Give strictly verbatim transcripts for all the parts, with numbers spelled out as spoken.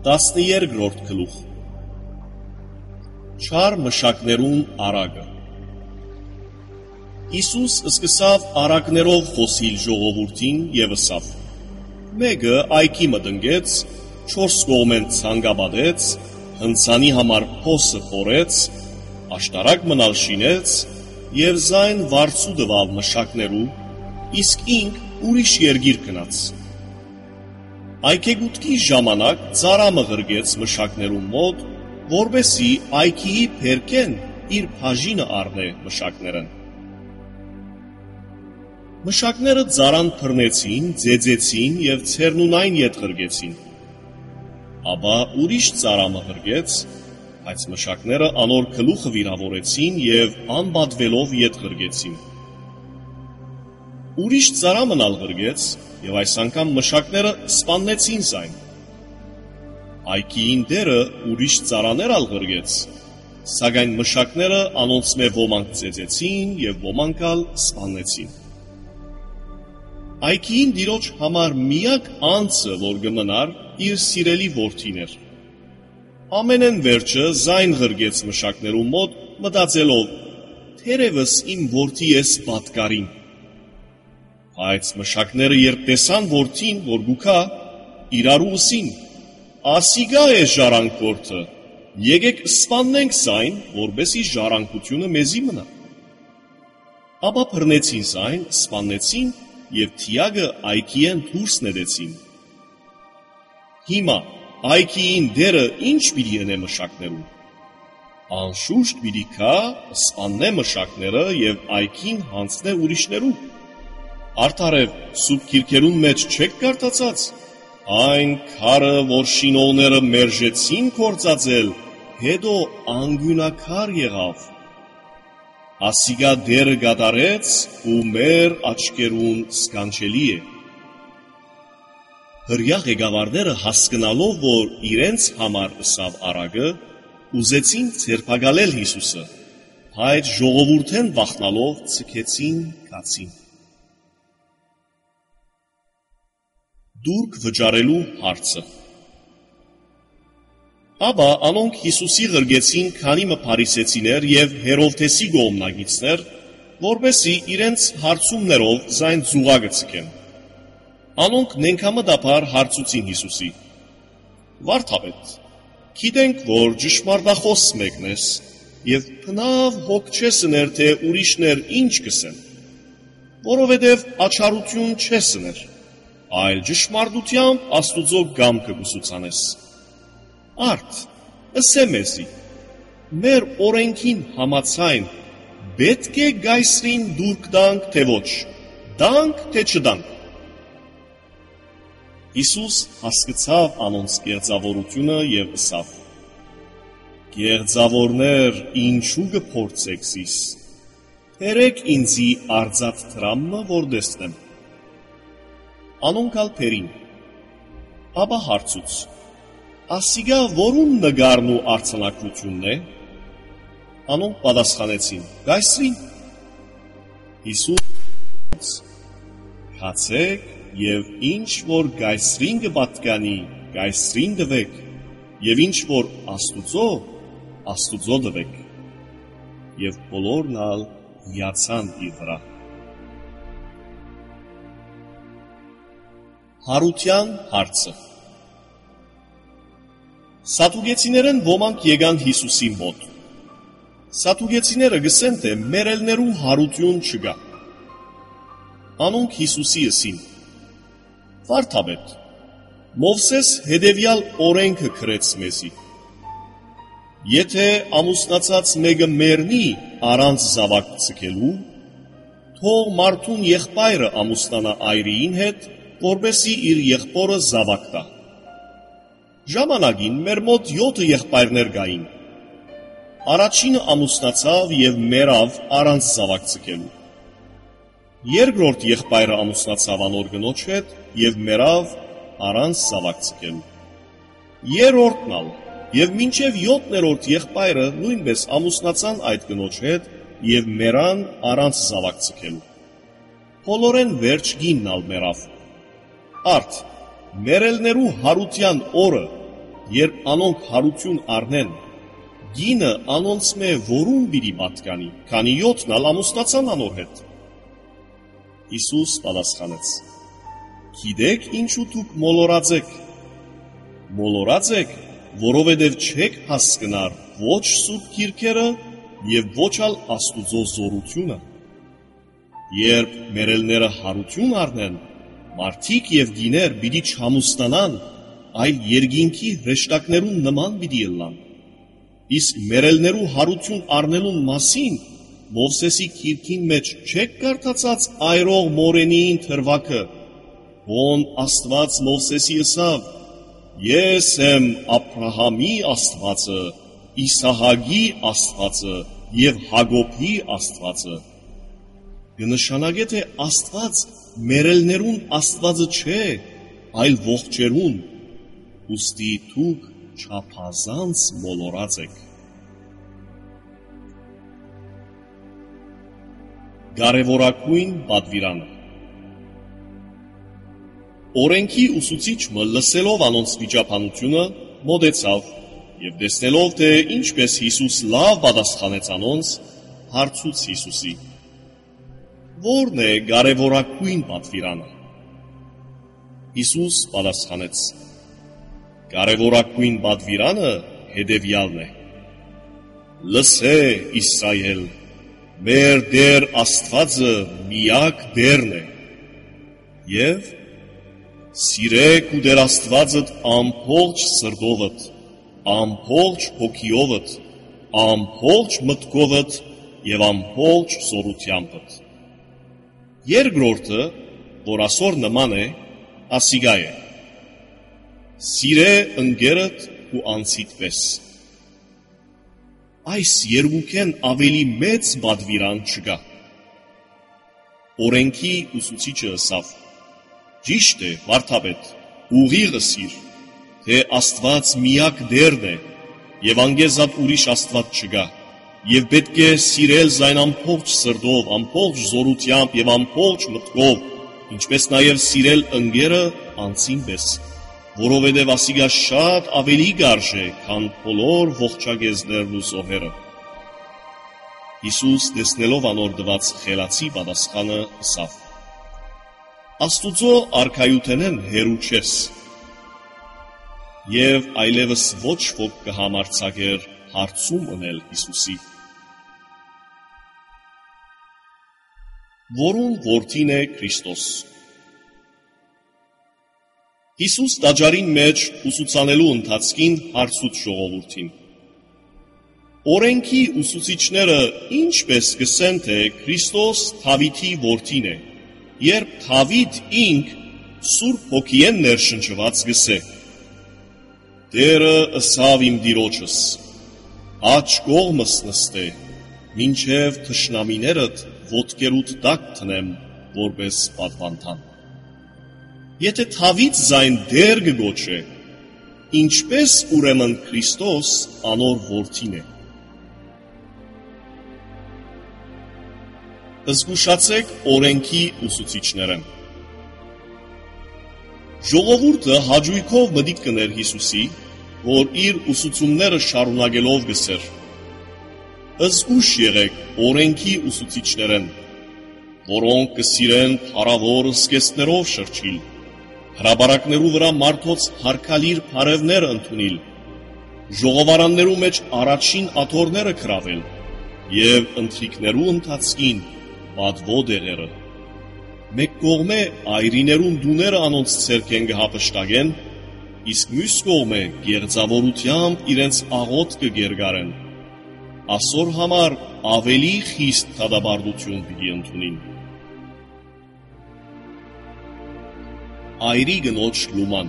տասներորդ գլուխ Չար մշակներուն արագը Իսուս սկսավ արագներով խոսիլ ժողովուրդին եւ ըսավ. Մեկը այքի մտնգեց, չորս կողմեն ցանգաբադեց, հնցանի համար փոսը փորեց, աշտարակ մնալ շինեց եւ զայն վարձու տվավ մշակներու, իսկ ինք ուրիշ երգիր գնաց. Այքեգուտքի ժամանակ ծարամը ղրգեց մշակներու մոտ, որբեսի այքիի փերքեն իր բաժինը առնե մշակներն։ Մշակները ծարան փռնեցին, ձեձեցին եւ ցերնունայն ետ ղրգեցին։ Ապա ուրիշ ծարամը ղրգեց, բայց մշակները անոր գլուխը վիրավորեցին եւ անբատվելով ետ ղրգեցին։ Ուրիշ ծարամն ալ ղրգեց եւ այս անգամ մշակները սպաննեցին զայն։ Այքիին դերը ուրիշ ծարաներ ալ ղրգեց, սակայն մշակները անոնցմե ոմանք ծեծեցին եւ ոմանք ալ սպաննեցին։ Այքիին դիրոջ համար միակ անձը, որ գմնար, իր սիրելի որդին էր։ Ամենեն վերջը զայն ղրգեց մշակներու մոտ, մտածելով, թերևս իմ որդի ես պատկարին։ Բայց մշակները երբ տեսան որդին, որ գուքա, իրարու ուսին, ասիգա է ժառանգորդը, եկեք սպաննենք զայն, որբեսի ժառանգությունը մեզի մնա։ Ապա բռնեցին զայն, սպաննեցին եւ թիագը այքիեն դուրս նետեցին։ Հիմա այքիին դերը ինչ պիտի ընե մշակներուն։ Անշուշտ պիտի կա սպաննե մշակները եւ այքին հանցնե ուրիշներու։ Արդարև սուրբ գիրքերուն մեջ չեք կարդացած, այն քարը, որ շինողները մերժեցին կործածել, հետո անգյունակար եղավ։ Ասիգա դերը գադարեց ու մեր աչքերուն սկանչելի է։ Հրյա ղեկավարները հասկնալով, որ իրենց համար ըսավ արագը, ուզեցին ցերպակալել Հիսուսը, բայց ժողովուրդեն վախնալով ցկեցին կացին։ Դուրք վճարելու հարցը Ապա անոնք Հիսուսի ղրգեցին քանի մը փարիսեցիներ եւ Հերովդեսի գոմնագիցներ, որբեսի իրենց հարցումներով զայն զուգակը ցկեն։ Անոնք նենքամտաբար հարցուցին Հիսուսի. Վարդապետ, գիտենք, որ ճշմարտախոս մեկն ես, եւ բնավ հոգ չես ներ, թե ուրիշներ ինչ կսեն, որովհետեւ աչարություն չես ներ, այլ ճշմարտությամբ Աստուծո գամքը կուսուցանես։ Արդ, ըսե մեզի, մեր օրենքին համաձայն պետք է գայսրին դուրք դանք, թե ոչ, դանք, թե չդանք։ Հիսուս հասկացավ անոնց կեղծավորությունը եւ ըսավ. Կեղծավորներ, ինչու կփորձեք զիս, թերեք ինձի արձած տրամը, որ դեսնեմ։ Անոնք ալ փերին, ապա հարցուց. Ասիգա որուն նգարն ու արձանակությունն է։ Անոնք պատասխանեցին. Գայսրին։ Հիսուս հացեք եւ ինչ որ գայսրին կպատկանի, գայսրին տվեք, եւ ինչ որ Աստուծո, Աստուծո տվեք։ Եվ բոլորն ալ հիացան իր վրա։ Հարության հարցը Սատուգեցիներեն ոմանք եկան Հիսուսի մոտ։ Սատուգեցիները գսեն, թե մերելներու հարություն չկա։ Անոնք Հիսուսի ըսին. Վարդապետ, Մովսես հետևյալ օրենքը գրեց մեզի. Եթե ամուսնացած մեկը մեռնի առանց զավակ ցկելու, թող մարդուն եղբայրը ամուսնանա այրիին հետ, որբեսի իր եղբորը զավակ տա։ Ժամանակին մեր մոտ յոթ եղբայրներ կային։ Առաջինը ամուսնացավ եւ մեռավ առանց զավակ ցկելու։ Երկրորդ եղբայրը ամուսնացավ անոր գնոջ հետ եւ մեռավ առանց զավակ ցկելու։ Երրորդն ալ եւ մինչեւ յոթներորդ եղբայրը նույնպես ամուսնացան այդ գնոջ հետ եւ մեռան առանց զավակ ցկելու։ Բոլորեն վերջ գինն ալ մեռավ։ Արդ Մերելներու հարության օրը երբ անոնք հարություն առնեն, գինը անոնց մե որում բիդի պատկանի, քանի յոթն ալ ամուսնացան անոր հետ։ Հիսուս պատասխանեց. Գիտեք ինչու դուք մոլորած եք։ Մոլորած եք, որովհետև չեք հասկնար ոչ սուրբ գիրքերը և ոչ ալ Աստուծո զորությունը։ Երբ մերելները հարություն առնեն, մարդիկ և գիներ պիտի չհամուստանան, այլ երկինքի հրեշտակներուն նման պիտի ըլլան։ Իսկ մերելներու հարություն առնելուն մասին Մովսեսի գիրքին մեջ չեք կարդացած այրող մորենիին թրվակը, ոն Աստված Մովսեսի ըսավ. Ես եմ Աբրահամի Աստվածը, Իսահակի Աստվածը և Հակոբի Աստվածը։ Կնշանակե թե Աստված մերելներուն Աստվածը չէ, այլ ողջերուն, ուստի դուք չափազանց մոլորած եք։ Կարևորագույն պատվիրանը։ Օրենքի ուսուցիչը լսելով անոնց վիճաբանությունը մոտեցավ և տեսնելով թե ինչպես Հիսուս լավ պատասխանեց անոնց, հարցուց Հիսուսի. Որն է կարևորագույն պատվիրանը։ Հիսուս պատասխանեց. Կարևորագույն պատվիրանը հետևյալն է. Լսե Իսրայել, մեր Տեր Աստվածը միակ Տերն է, և սիրեք ու Տեր Աստվածդ ամբողջ սրտովդ, ամբողջ հոգիովդ, ամբողջ մտքովդ և ամբողջ զորությանդ։ Երկրորդը, որ ասոր նման է, ասիգա է. Սիրե ընկերդ ու անձիդ պես։ Այս երկուքեն ավելի մեծ պատվիրան չկա։ Օրենքի ուսուցիչը ըսավ. Ճիշտ է, վարդապետ, ուղիղ ըսիր, թե Աստված միակ Տերն է, և անգեզատ ուրիշ Աստված չկա, և պետք է սիրել զայն ամբողջ սրտով, ամբողջ զորությամբ և ամբողջ մտքով, ինչպես նաև սիրել ընկերը անձին պես, որովհետև ասիգա շատ ավելի գարժե, քան բոլոր ողջագեզներն ու զոհերը։ Հիսուս տեսնելով անոր տված խելացի պատասխանը ըսավ. Աստուծո արքայութենեն հեռու չես, և այլևս ոչ ոք կհամարձակեր հարցում ընել Հիսուսի։ Որուն որդին է Քրիստոս։ Հիսուս տաճարին մեջ ուսուցանելու ընթացքին հարցուց ժողովուրդին. Օրենքի ուսուցիչները ինչպես կսեն, թե Քրիստոս Դավիթի որդին է, երբ Դավիթ ինք Սուրբ Հոգիեն ներշնչված գսե. Տերը ըսավ իմ տիրոջս. աջ կողմս նստե, մինչև թշնամիներդ ոտքերուդ տակ տնեմ, որպես պատվանդան։ Եթե Դավիթ զայն Տեր կգոչե, ինչպես ուրեմն Քրիստոս անոր որդին է։ Զգուշացեք օրենքի ուսուցիչներեն։ Ժողովուրդը հաճույքով մտիկ կներ Հիսուսի, որ իր ուսուցումները շարունակելով գսեր. Զգուշ եղեք օրենքի ուսուցիչներեն, որոնք կսիրեն փառավոր զգեստներով շրջիլ, հրապարակներու վրա մարդոց հարգալիր բարևներ ընդունել, ժողովարաններու մեջ առաջին աթոռները գրավել և ընթրիքներու ընթացքին պատվո դեղերը։ Մեկ կողմե այրիներուն դուները անոնց ցերքեն կհապշտագեն, իսկ մյուս կողմե գեղձավորությամբ իրենց աղոտ կգերգարեն, ասոր համար ավելի խիստ դատապարտություն պիտի ընդունին։ Այրի գնոջ լուման։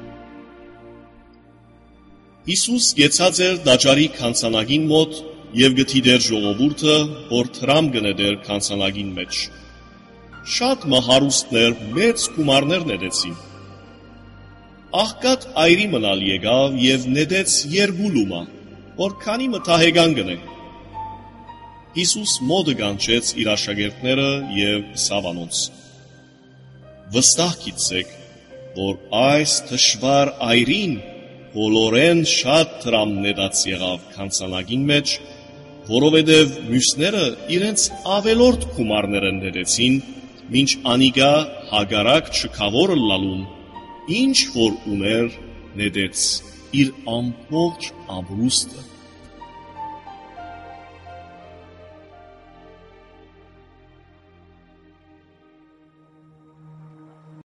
Հիսուս գեցած էր տաճարի քանցանագին մոտ և գտիդեր ժողովուրդը, որ թրամ գնեդեր քանցանագին մեջ։ Շատ մահարուստներ մեծ գումարներ նետեցին։ Աղքատ այրի մնալ եկավ և նետեց երկու լումա, որ քանի մթահեգան գնե։ Հիսուս մոտը կանչեց իր աշակերտները և ըսավ անոնց. Վստահ գիտեք, որ այս թշվար այրին բոլորեն շատ տրամ նետած եղավ քանցանագին մեջ, որովհետև մյուսները իրենց ավելորդ գումարները ներեցին, մինչ անիկա հագարակ չքավորը լալուն, ինչ որ ուներ նետեց իր ամբողջ ամրուստը։